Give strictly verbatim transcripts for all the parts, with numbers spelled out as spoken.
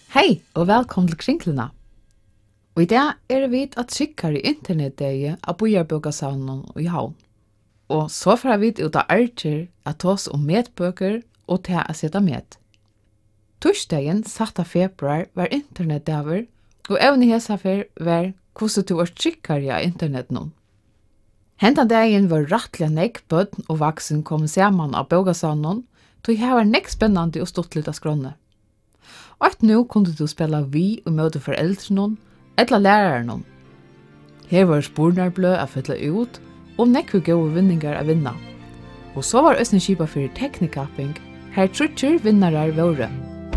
Hej och välkommen till Kringluna. Och idag är det vid att skickar i internetdegi av Bojarbokasavnen i Havn. Och så får vi ut av arter att ta oss om medböcker och ta att sätta med. Torsdagen satta februar var internetdager och även i hälsafer var hvordan du var skickar i internet nu. Hentan dagen var rattliga nekbød og vaksen kom sammen av Bokasavnen, tog her var nek spennende og stått litt av skrånne. Og nå kunne du spela vi og møte foreldrene, eller lærerne. Her var spornarblø å fylle ut, og nekve gode vinninger å vinne. Og så var Østene Kipa for teknikapping, her trutcher vinnere våre.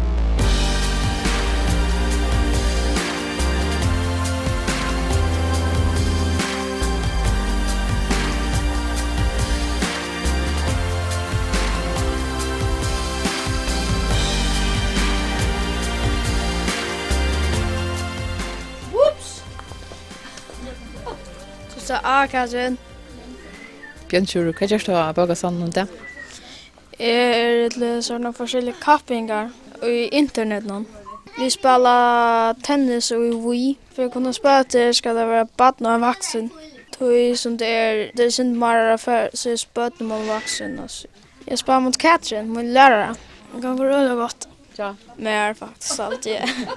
Så A Katrin. Bjørn Tjuru, hva gjør du av Bokasavnen det? Jeg er til sånne forskjellige kappingar i internet nå. Vi spelar tennis og i Wii. For å kunne spela til skal det være barn og en vaksen. Tog som det er, det er sin mer affär så är spöten mot vaksen. Alltså. Jag spelar mot Katrin, min lärare. Det kan gå väldigt gott. Ja. Mer faktiskt alltid.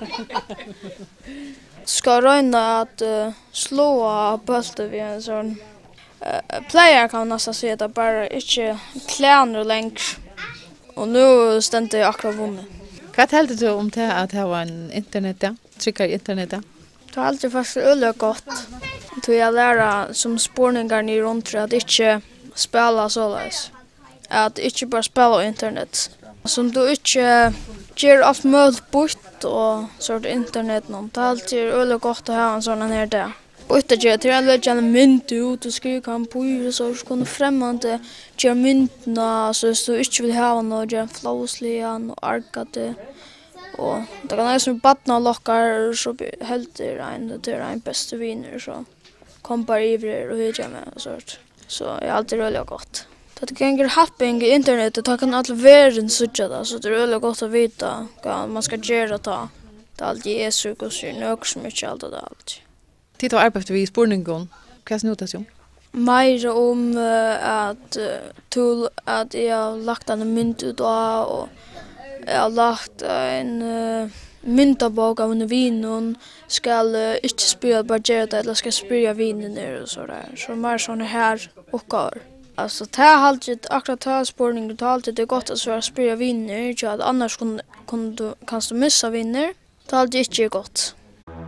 Ska röna att uh, slå bulten vid en sån uh, player kan nästan säga att det bara inte kläder längre. Och nu ständer jag akkurat vunnit. Vad hällde du om det att det var en internet där? Tryckar internet där? Det har alltid faktiskt väldigt gott. Då jag lära som spårningar ni runt att inte spela sådär. Att inte bara spela internet. Som du inte gör allt möjligt bort och sånt internet någon. Det är alltid väldigt gott att ha en sån här där. Bort att göra till att lägga en mynt ut och skriva en bor så att kunna främmande göra myntna så att du inte vill ha något, göra en flåsligan och arka det. Och det kan nästan battna lockar så helt det en till en bästa viner så kom bara ivrig och hyra med och sånt. Så det är alltid väldigt gott. Det gänger happing i internet och kan alla världen söka det så det är väldigt gott att veta vad man ska göra ta. Det är alltid är så och så något som inte allt det allt. Titta arbetar vi i spårningen. Vad snutas ju? Mer om uh, att uh, till att jag har lagt en mynt ut och jag har lagt en uh, myntabok av en vin och ska uh, inte spela bara göra det eller ska spela vinen ner och så där. Så mer såna här och alltså det har alltid akkurat ta spårning och alltid det är gott att svara spela vinner så att annars kan, kan du kan du missa vinner. Det är alltid inte gott.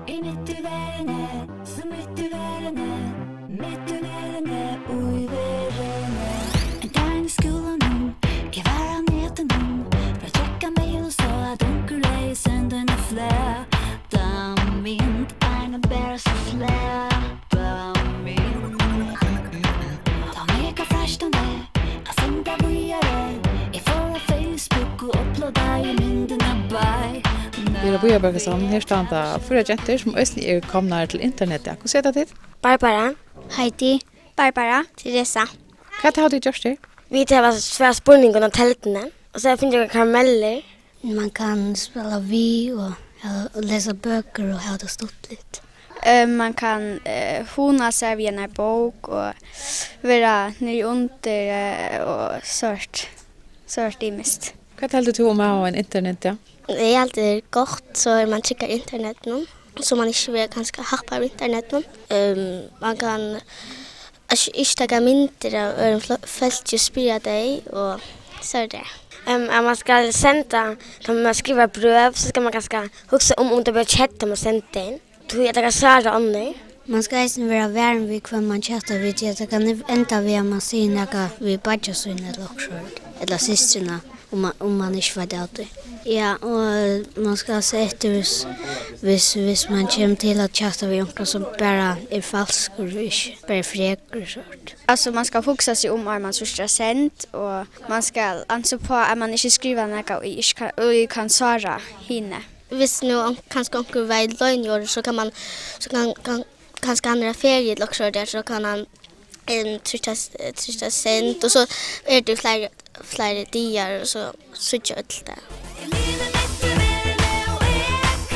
Vi har Bojarbokasavnen. Her står det fyra jenter som også er kommet til internettet. Hvordan ser det til? Barbara. Heidi. Barbara. Teresa. Hva har du gjort her? Vi tar svære spurninger om teltene. Og så finner jeg karameller. Man kan spela vi och, och läsa böcker och ha det stått lite. Uh, man kan uh, hona sig vid en bok och vara nere under uh, och sört. Sört i mest. Vad hällde du om att ha en internet ja? Det är alltid gott så man checkar internet nu. Så man inte vill ganska happa av internet nu. Um, man kan inte ta mynter av en fält just spela dig och så är det. Um, om man ska sända, kan man skriva brev så ska man ganska huxa om om det blir chatta man sänder in. Då är det ganska så annor. Man ska inte vara värn vid vad man chattar vid. Det kan ända vid att man säger något vid badjasyn eller också. Eller systrarna om man, om man inte vet allt det. Ja, och man ska se efter hvis, hvis, hvis man kommer till att chatta vid någon som bara är falsk och bara fräcker och sånt. Alltså man ska fokusera sig om att man ska sänt och man ska anså på att man inte skriver något och inte kan, och kan svara henne. Hvis nu kanske onkel väl lögnor så kan man så kan, kan kanske andra ferier också där så kan han en trycka trycka sent och så är det flera flera dagar och så switcha ut det.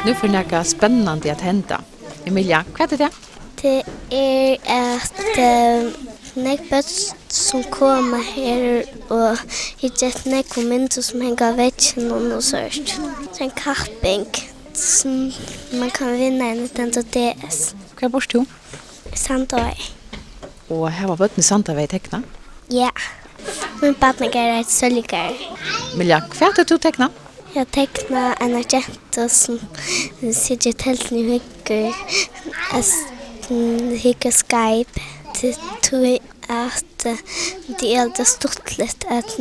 Nu får något spännande att hända. Emilia, vad är det? Det är att äh, nekböts som kommer här och hittar nek och myntor som hänger väggen och sånt. Det är en kapping som man kan vinna en Nintendo D S. Vad bor du? Sandøy. Och här var bötten i Sandøy teckna. Ja. Min partner är ett söljer. Emilia, vad är du teckna? Jag tecknar en agent som sitter i tälten i hyggor. Hyggor Skype. Det tror att det är det stort lätt att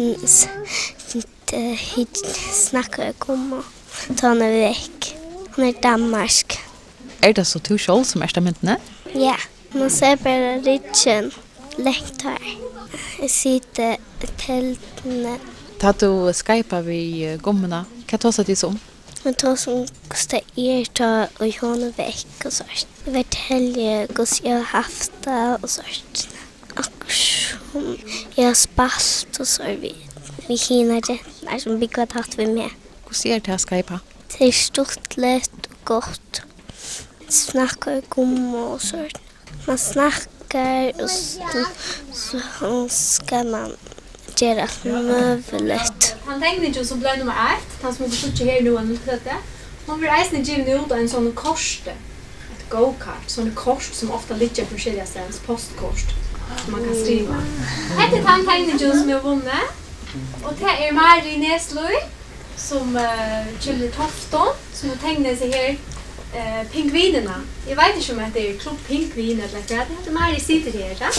snacka om och ta henne väck. Hon är Danmark. Är det så du själv som är stamentene? Ja, man ser bara riktigt längt här. Jag sitter i tälten. Tar du Skype vid gommorna? Vad tar sig det som? Men då som kostar er ta och hon väck och sånt. Jag vet heller hur jag har haft det och sånt. Och jag har spast och så vi vi hinner det som vi kan ha vi med. Hur ser det här Skype? Det är stort lätt och gott. Snackar gummo och sånt. Man snackar och så, så ska man göra möjligt. Han tänkte ju som blev nummer ett, han som skulle här nu och det. Man vill äta given ut en sån korste. Ett go-kart, sån kort som ofta ligger på skilja ställs postkort som man kan skriva. Hette han tänkte ju som jag vunne. Och det är Marie Näslöj som uh, Kjell Tofton som har tänkt sig här uh, pingvinerna. Jag vet inte om det är klubb pingviner eller vad det är. Marie sitter här, ja?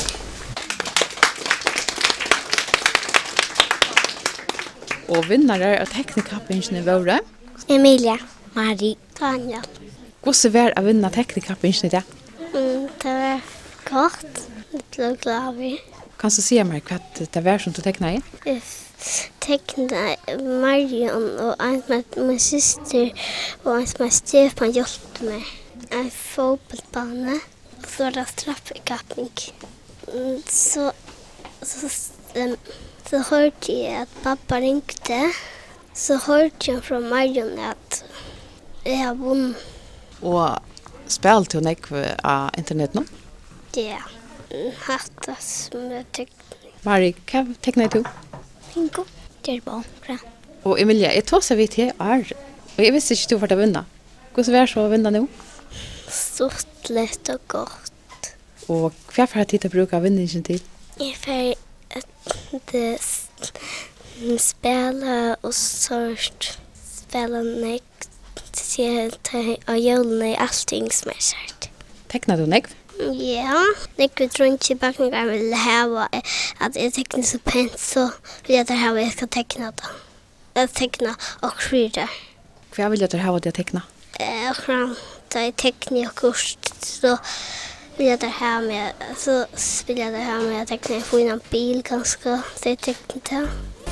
Och vinnare av teknikkappingen i våre. Emilia, Marie, Tanja. Hur ser det att vinna teknikkappingen i det? Mm, det var gott. Jag blev glad vi. Kan du säga mig vad det var som du tecknade i? Tecknade Marion och en med min syster och en med Stefan hjälpte mig. En fotbollsbana och så var det straffkappning. Så, så, så, så hörde jag att pappa ringde. Så hörde jag från Marion att jag har vunnit. Och spelade du något på internet nu? Ja, hatta som jag tyckte. Marie, vad tecknade du? Bingo. Det är bra. Och Emilia, jag tog sig vid till är. Och jag visste inte du för att vinna. Hur ser det så att vinna nu? Stort, lätt och gott. Och vad för att titta bruka vinningen till? Jag får att spela och sort. Spela näkt. Se och julen är allting som är sort. Tecknade du något? Ja, när jag tror inte i bakgrunden vill ha att jag tecknar så pent så vill jag ha vad jag ska teckna då. Jag tecknar och skydda. Vad vill jag ha att jag teckna? Och fram till teckning och kurs så vill jag ha med så vill jag ha med att teckna få in en bil ganska så jag tecknar.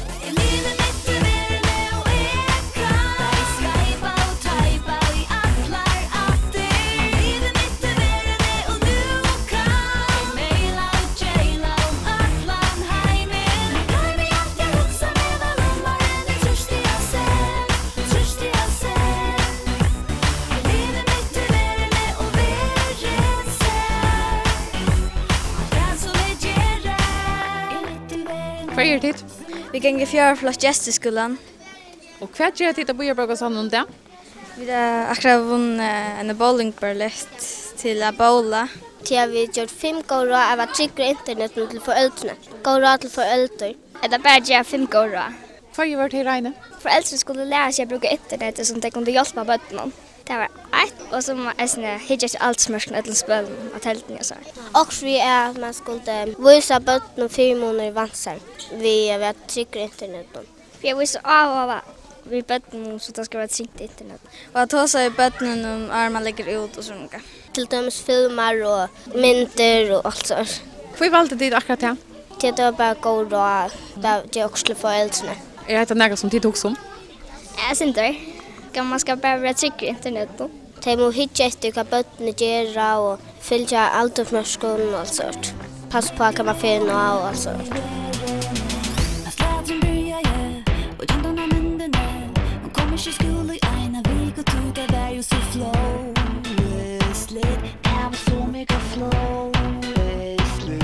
Vad är det? Vi kan gå fjärde plats gästeskolan. Och vad gör det att bo i Björgårdshamn om det? Vi har akkurat vunnit en bowlingballett till att bowla. Till har vi gjort fem gånger av att trycka internet till föräldrarna. Gånger till föräldrar. Det är bara att göra fem gånger. Vad gör det i regnet? Föräldrar skulle lära sig att bruka internet som de kunde hjälpa barnen. Det var ett och som är hittat till allt smörskan till spelen och tälten och så. Och vi är att man skulle visa barnen fyra månader i vansar. Vi har varit trycka internet. Vi visar av och vi barnen så det ska vara tryckt internet. Och att ta sig barnen om armarna lägger ut och sånt. Till dömes filmer och mynter och allt sånt. Vad valde du akkurat det? Det var bara gå då. Det är också föräldrarna. Är det något som du tog som? Jag syns inte. Man ska bara trycka internet då. De må hitta efter vad barnen gör och följa allt av mörskon och allt sånt. Pass på att man finna och allt sånt. kommer ikke skole i ena vik og tog det var jo så flawlessly. Jeg var så mega flawlessly.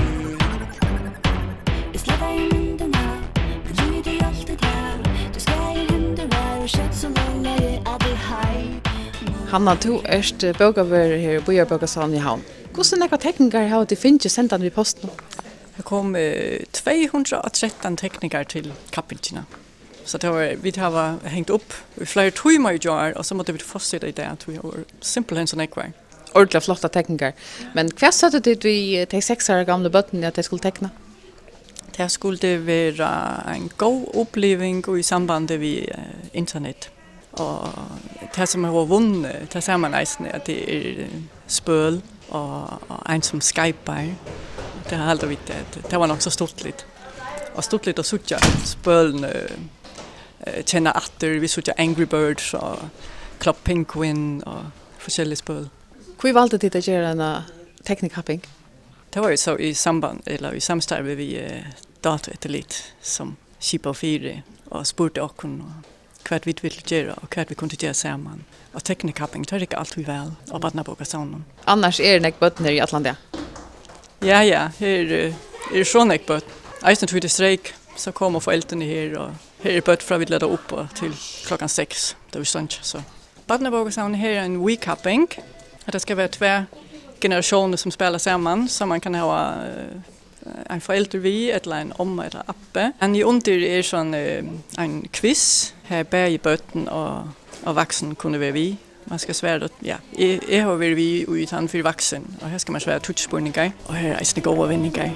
Jeg slett i myndene, men du det alltid her. Du skal i hinder være kjøtt så lenge jeg er det hei. Hanna, du erst bøkaver her i Bøyarbøkasalen i havn. Hvordan er det teknikere har de finnet sendt den i posten? Det kom eh, tvåhundratretton tekniker til kappingene. Så det var, vi har hängt upp i flera timmar i år och så måste vi fortsätta i det att vi har simpelthen sån ekvar. Ordentligt flotta tekniker. Men hva satte du i de seks år gamle bøttene at de skulle tekna? Det skulle være en god upplevelse i samband med uh, internet. Og det som har vunnet, det ser man eisen, at det er spøl og, og en som skyper. Det har aldrig vidt, det, det var nok så stortligt. Og stortligt at suttja spølene uh, känna atter, vi suttja Angry Birds og Club Penguin og forskellige spøl. Hvor valgte de å gjøre en teknikkapping? Det var jo så i samband, eller i samstarve vi uh, Dataatelit som Kipa og Fire og spurte okken hva vi ville gjøre og hva vi kunne gjøre sammen. Og teknikkapping tar ikke alt vi vel av Barnabokasalen. Annars er det ikke bøtten her i Atlantia? Ja, ja, her uh, er sånn ikke bøtt. Eisen tog til streik, så kommer foreldrene her, og her er bøtt fra vi leder opp til klokken seks, da vi stod ikke. Så Barnabokasalen her er en weekkapping. Det skal være tve generationer som spelar samman, så man kan ha uh, en förälder vi eller en omma eller appe. En i under är sån uh, en quiz här bär i bötten och och vuxen kunde vi vi. Man ska svära att ja, jag har varit vi utan för vuxen och här ska man svära touchspurningar och här är det goda vinningar.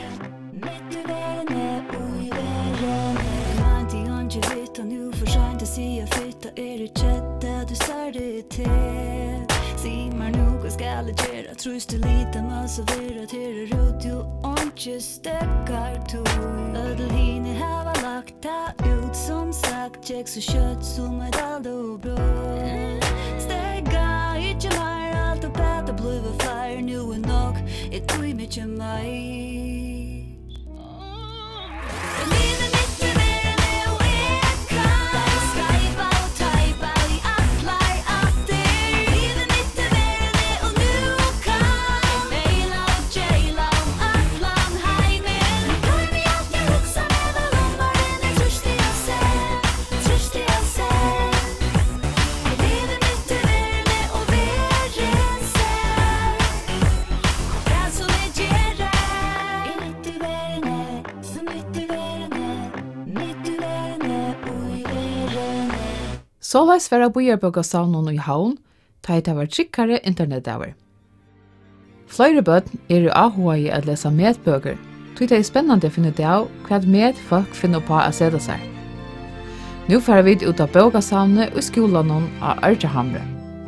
Skal gjøre, trus du lite man så vera til radio og ikke stekkar to. Ødel hine hava lagt ta ut som sagt, kjeks og kjøtt som er alt og brød. Stegga, ikke mer alt og bæt og bliva flere, nu er nok, et ui mykje mer. Livet mitt er mer med og jeg kan, bare skypa og teipa i atlar atter. Livet mitt er mer med og nu kan, maila og jaila om atlan heimen. Går vi alltid huksa med vel om var den er trustig å se, trustig å se. Livet mitt er mer med og veren ser, det som jeg gjør. I mitt er verene, så mitt er verene, mitt er verene, oi verene. Såleis være Bøyarbøkasalen i havn, ta det var tryggere internettaver. Flere bøtten er jo avhåa i å lese medbøker, så det er spennende å finne ut av hva med folk finner på å sette seg. Nå får vi ut av bøkasalen i skolen av Ørjahamre.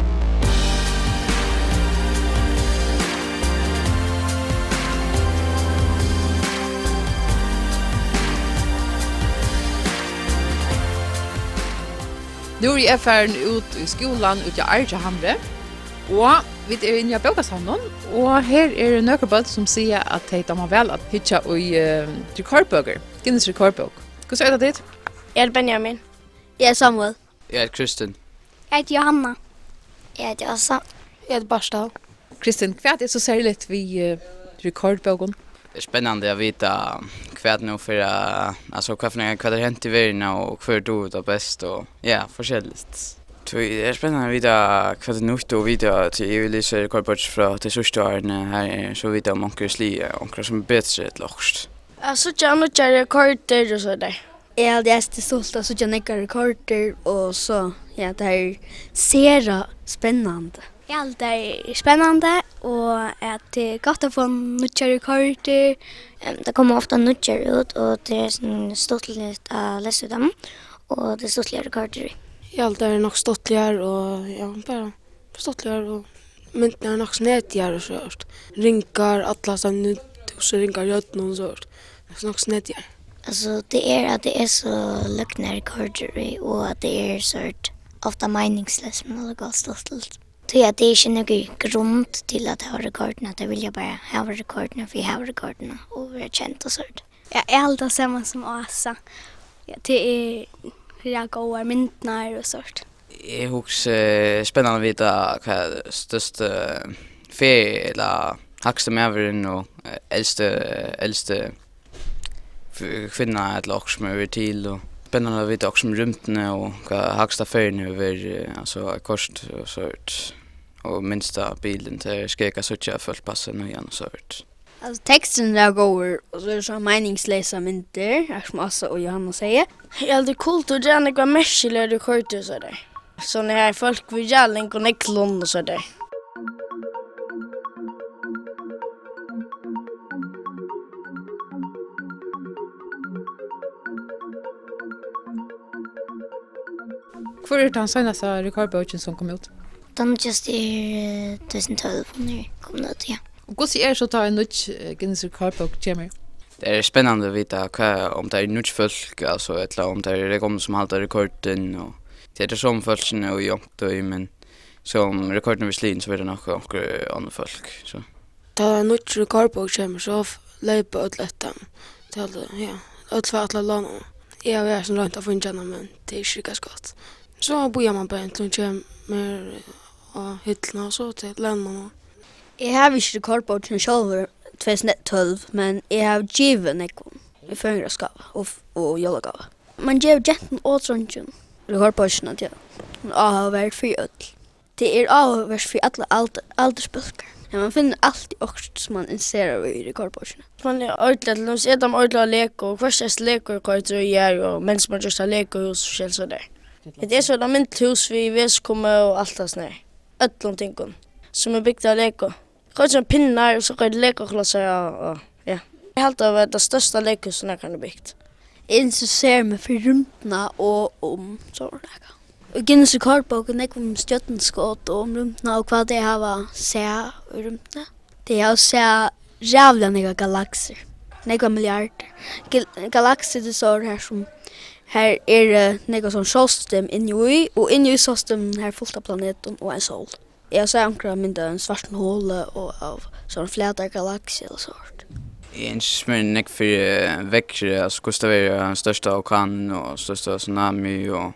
Nu er jeg ferdig ut i skolen ut i Ørjahamre, og vi er inne i bøkasalen, og her er det noen bøtt som sier at de må vel at hitja i uh, rekordbøker, Guinness rekordbok. Hvordan er det ditt? Jeg er Benjamin. Jeg er Samuel. Jeg er Kristin. Jeg heter Johanna. Jeg heter Assa. Jeg heter Barstad. Kristin, hva er så særlig ved uh, rekordboken? Det er spennende å vite hva det nå for, uh, altså hva for noe, hva det har hendt i verden og hva du er best og ja, forskjellig. Så det er spennende å vite hva det er nytt og vite at jeg vil lese rekordbok fra de sørste årene her, så vite om onker slie, onker som er bedre til lokst. Jeg så ikke noe rekorder og så der. Jeg hadde jeg stolt av så ikke nekka rekorder, og så, ja, det er sera spennende. Ja, det er spennende, og at det er godt å få nødja rekorder. Um, det kommer ofta nudger ut, og det er sånn stortligt å lese dem, og det er stortlige rekorder. Ja, det er nok stottligere, og ja, bare stottligere, og myntene er nok snedligere og sånt. Ringar, alla som tusen ringar gjøtten og sånt. Det er nok snedligere. Alltså det är att det är så lökna rekorder och att det är sort ofta meningslöst men det går stolt. Så ja, det är inte någon grund till att ha rekorderna. Det vill jag bara ha rekorderna för jag har rekorderna och vi är känt och sånt. Jeg er alltid samma som Asa. Ja, det er ja, goda myntnar og sånt. Jag hoppas uh, spännande att veta vad största ferie eller högsta medvärden och äldste äldste kvinna eller också med till och spännande att veta också om rymden och vad högsta ferien över alltså kost och sånt och minsta bilen till skeka söka fullpassen och igen sånt. Alltså texten där går och så är det så meningslösa mynter, som Assa och Johanna säger. Ja, det är coolt och det är några märkliga du kört och så där. Så när här folk vill gälla och neklon och så där. Hvor er den senaste rekordboken som kom ut? Den just är tjugohundratolv när kom ut, ja. Og hvordan er det så ta en nytt Guinness rekordbok kommer? Det är spännande att veta vad, om det är nytt folk, alltså, eller om det är rekord som haltar rekorden. Och det är som folk och jongt, men som rekorden vid slin så är det nog också andra folk. Så. Da en nytt rekordbok kommer så løper ut lett til ja, ut for alle landene. Jeg har vært som rundt av funnkjenne, men det er ikke ganske godt. Så bor man på en til hun kommer av hyttene og så til landene. Jeg har ikke rekordboken selv tjugohundratolv, men jeg har givet nekon i føringraskava og, og jolagava. Man giver jenten og tronjen rekordboken til avhver for ødel. Det er avhver for alle alder, aldersbølger. Ja, man finner alltid också som man inserar i rekordboken. Man är ordentligt, de ser de ordentligt leko, och först är leko kort och gör och mens man just har leko hus och så där. Det är så de inte hus vi vis kommer och allt det såna. Öllon tingon som är byggt av leko. Kort som pinnar och så går det leko klossar och ja. Jag helt av det största leko som jag kan ha byggt. Intresserar mig för rymdna och om så där. Och Guinness rekordboken är om stjärnskott och om rymdna och vad det har se i rymdna. Det har se jävla några galaxer. Några miljarder. Galaxer det så här som här är det några som solsystem inne i och inne i solsystemet här fullt av planeten och en sol. Jag ser ankra mynda en svart hål och av sån fläta galaxer och sånt. En smärnek för växer, alltså kostar det den största orkanen och största tsunami och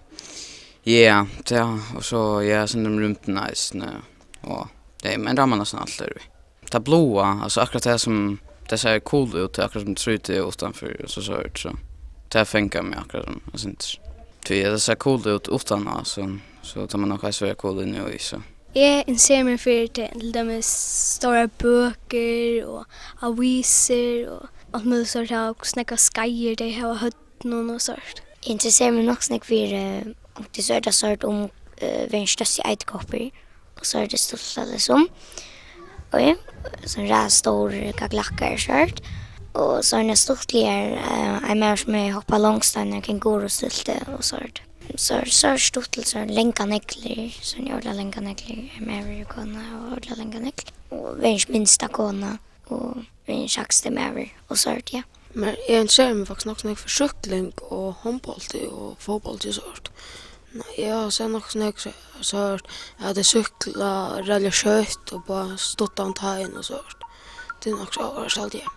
ja, ja, och så ja, sen de runt nice och det men då man nästan allt där. Det blåa, alltså akkurat det som det ser cool ut, akkurat som det ser ut utanför och så så ut så. Det fänkar mig akkurat som alltså inte. Det ser cool ut utan alltså så tar man nog så cool in i så. Jag inser mig för till de stora böcker och aviser och att man så här snacka skajer det har hött någon och sånt. Intresserar mig nog snack för och det så är det sort om vänstersi eitkopper och så är det stort liksom. Och ja, så är det stor gaglackar sort och så är det stort ler en mer som hoppa långstående känguru sylte och sånt. Så så är stort så länka neckler så gör det länka neckler mer kona och länka neck och vänst minsta kona och vänst högsta mer och sånt ja. Men jag intresserar mig faktiskt också för cykling och handboll och fotboll och sånt. Jag har sen också så hört att det cykla rälja kött och bara stottan tagen och sånt. Det är också överallt igen.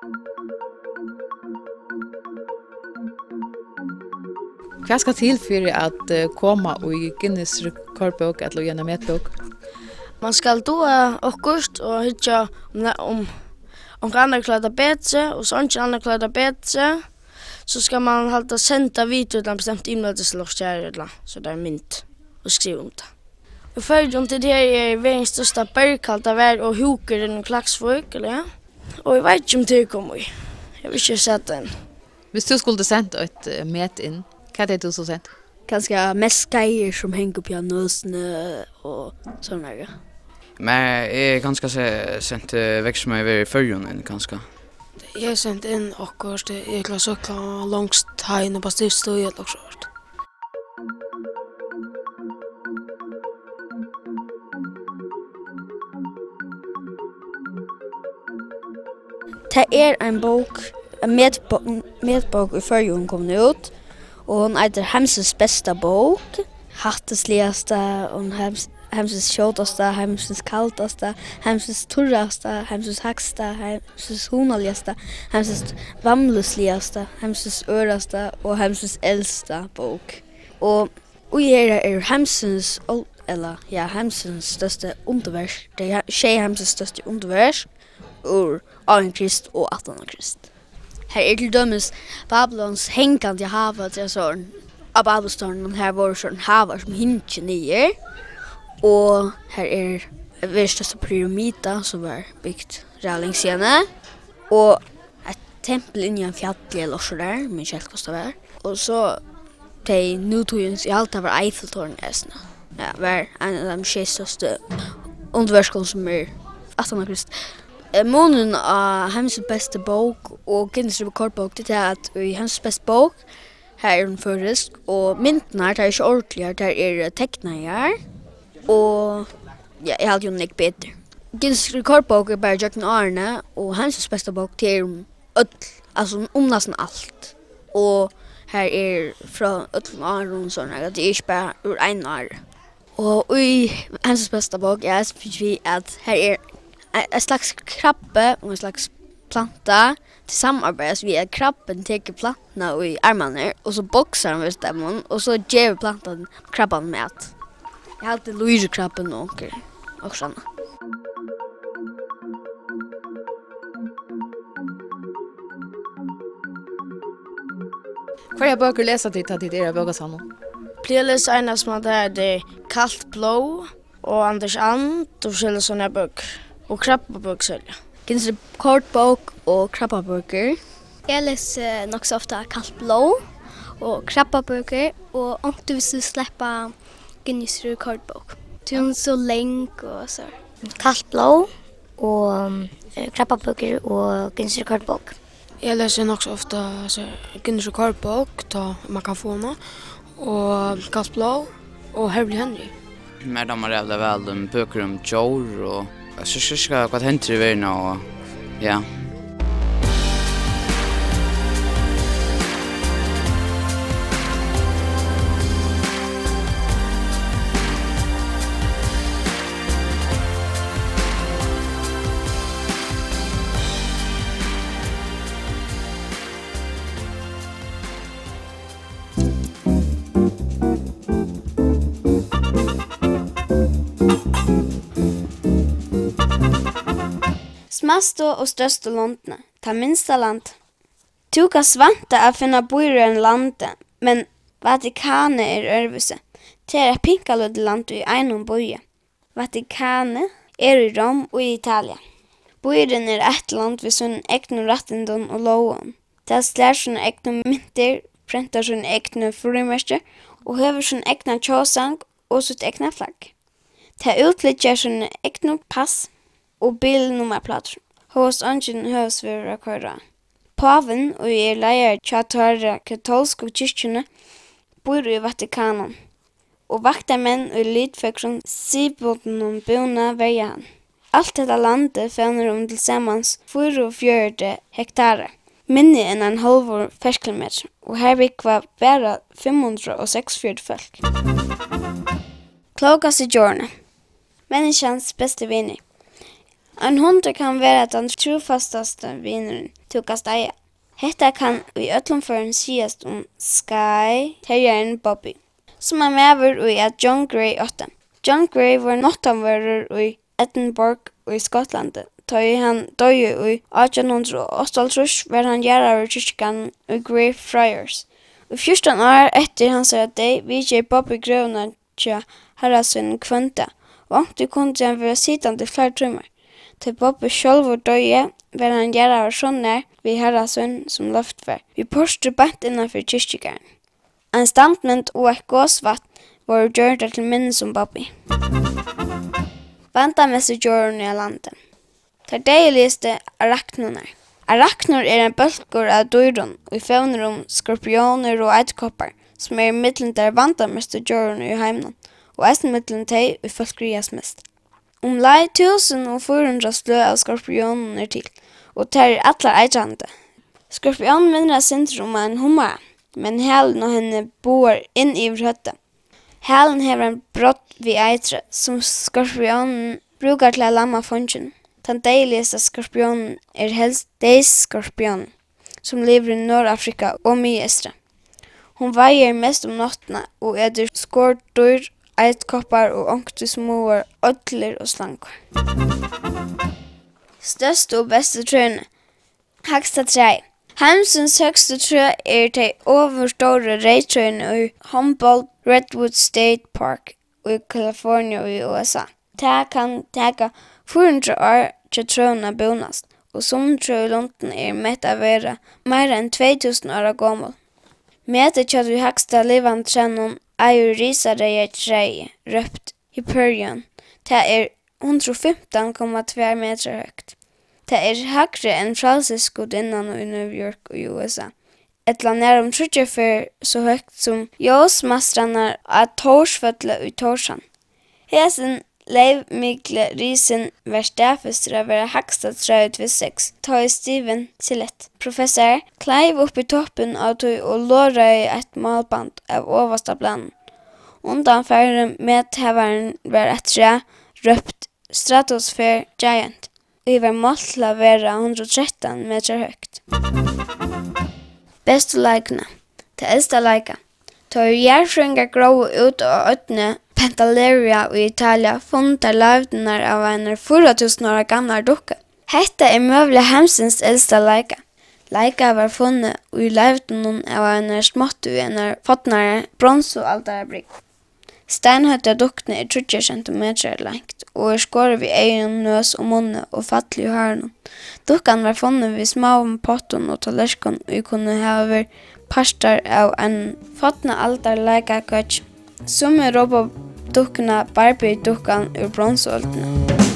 Vad ska till för att uh, komma i Guinness rekordbok eller gärna metbok? Man ska då akkurst och hitta om om om andra klarar bättre och så inte andra klarar bättre så ska man hålla sända video till en bestämt inläggslockar så där mynt och skriva om det. Och för om det är världens största bergkalta värld och hukar den klaxfolk eller ja. Och jag vet inte om det kommer i. Jag vill inte sätta den. Hvis du skulle sända ett uh, met in, vad är det du så sent? Ganska mest grejer som hänger på nösne och såna där. Men jag är ganska sent växer mig över förrjunen ganska. Jag sent in och det är klart så klart långst tajn och bara stå i ett också. Det är en bok, en medbok, medbok i förrjun kom ut. Och hon heter Hemsens bästa bok. Hattesligaste och hems, Hemsens tjotaste, Hemsens kaltaste, Hemsens turraste, Hemsens högsta, Hemsens honaligaste, Hemsens vamlusligaste, Hemsens öraste och Hemsens äldsta bok. Och Och är är hemsens eller ja, hemsens största undervers. Det är tjej hemsens största undervers ur Aron Krist och Atlan Krist. Här är till dömes Babylons hängande havet, det är sån av Babelstornen, här var sån havar som hinkar ner. Och här är värsta pyramida som var byggt rälingsgärna. Och ett tempel inne i en fjäll eller så där, men helt kostar vär. Och så de nutidens i allt var Eiffeltornet. Ja, var en av de största underverken som är Atlan Krist. Månen av hans bästa bok och Guinness rekordbok det är att i hans bästa bok här är den förrisk och myntna det är inte ordentliga, det är teckningar och ja, jag hade ju en mycket bättre. Guinness rekordbok är bara Jack Arne och hans bästa bok det är om öll, alltså om nästan allt. Och här är från öll Aron sådana, det är inte bara ur en år. Och i hans bästa bok är det att här är en slags krabbe och en slags planta till samarbetas vi att krabben tar plantorna i armarna och så boxar han vid stämman och så ger plantan krabban mat. Jag har alltid lyser krabben och och såna. Hva er bøker leser til til dere bøkersamling? Pleles ena som hade det Kallt blå och Anders And och skilja såna böcker. Och krabbaböcker sälja. Guinness rekordbok och krabbaböcker. Jag läser nog så ofta Kallt blå och krabbaböcker och om du vill släppa Guinness rekordbok. Det är så länge och så. Kallt blå och äh, krabbaböcker och Guinness rekordbok. Jag läser nog så ofta alltså, Guinness rekordbok då man kan få nå och Kallt blå och Harry Henry. Mer damer jävla väl um, böcker om Joe och så så ska vad händer i världen och ja. Smaste og største landene, ta minsta land. Du kan svante å finne bøyren landet, men Vatikanet er øvelse. Det er et pinkalødde land i en bøye. Vatikanet er i Rom og i Italia. Bøyren er et land ved sin egen rettendom og loven. Det slår sin egen mynter, printer sin egen frimester og høver sin egen tjåsang og sitt egen flagg. Det utlytter sin egen pass og bilnummerplater. Hos ungen høves vi å køyre. Paven og er leier tjatare katolske kyrkjene bor i Vatikanen. Og vaktermenn og lydføkron sibåten om bona veie han. Alt dette landet føner om til sammans fyrre hektarer. Minne enn en halvår ferskilometer. Og her vikva bare fem hundre seksogfyrre folk. Klokas i jordene. Menneskans beste vinner. En hund kan være den trofastaste vinneren til Kastaja. Hetta kan i ötlomfören sies om Sky Terrieren Bobby, som er med i at John Gray åtte. John Gray var nottanvører i Edinburgh og i Skottland. Da han døde i atten åttiåtte var han gjerrar i kyrkan i Grey Friars. I fjorton år etter han sa at de vidger Bobby grøvna til herrasønnen kvønta, og ångte kunde han være sittande flere trymmer. Til Bobby sjálv og døye var han gjerrar sånne vi herrasønn som luftfær. Vi poster bant innanfor kyrkjegaren. En standment og et gåsvatt var gjørt til minnes om Bobby. Bandamessig gjøren i landet. Der deiligste arachnoner. Arachnor er en bølgur av dyron og fevner om skorpioner og eidkoppar, som er i middelen der bandamessig gjøren i heimnen, og eisen middelen teg i folkrias mest. Om lei tusen og fyrhundra slø av skorpionen er til, og tar er atlar eitrande. Skorpionen minner syndrom av en hummer, men helen og henne bor inn i høtta. Helen hever en brott vid eitre, som skorpionen brukar til å lamma fongen. Den deiligste skorpionen er helst deisskorpionen, som lever i Nord-Afrika og mye østre. Hon veier mest om nottene og etter skårdyr, eitkoppar og ångte småer, ødler og slankor. Største og beste trøene. Haksta tre. Heimsens høgste trø er de overstore reitrøene i Humboldt Redwood State Park i California i U S A. Det kan teka fire hundre år til trøene bonast, og som trø i London er mett av være mer enn två tusen år gammel. Mette kjøtt i høgsta livande trønnen er jo risareie trei, røpt Hyperion. Det er one hundred fifteen komma two meter høgt. Det er høgre enn frelsesgudinnan i New York og U S A. Etla nær om trettiofyr så høgt som Jåsmastrarna av Torsføtle i Torsan. Hesen leivmikle risen var stafester av være høgsta trøyt ved seks, ta i Steven Sillett. Professor kleiv opp i toppen av tog og låra i et malband av oversta planen. Undanfæren med tevaren var et tre, røpt Stratosphere Giant. Vi var målt til å være one hundred thirteen meter høgt. Beste leikene. Det eldste leika. Da jærfrøyngar grå ut av øtene Pentaleria i Italia funnet der lavdenar av en four thousand år gammal dukke. Hetta er møvlig hemsens eldste leika. Leika var funnet i lavdenar av en smått i en fotnare bronsoaldarbrygg. Steinhøtta dukkene er thirty centimeter lengt og er skåret ved egen, nøs og munne og fattelig i hørnen. Dukkan var funnet ved små potten og tallerskon og kunne ha parster av en fotna aldar leika køtj. Som er råpa dukkene Barbie dukkan ur bronsoaltene.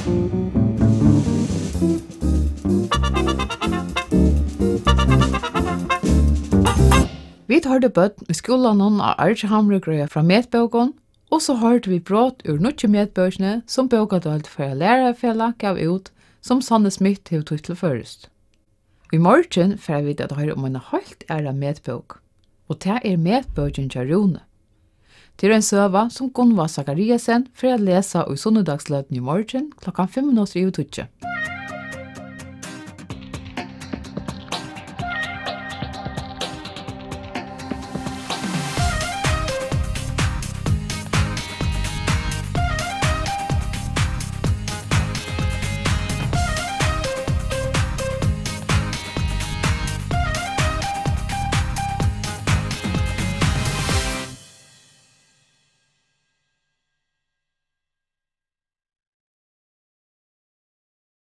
Vi hørte bøtt i skolen av Arche Hamregrøya fra Medbøgon, og så hørte vi brått ur nødje medbøkene som bøgadølt for å lære fjellet gav ut som Sanne Smith til tittel først. I morgen får vi at høre om en helt ære medbøk, og det er medbøken til Rune. Det er en søva som Gunva Zakariasen for å lese i sunnudagsløten i morgen klokken fem minutter i ututje.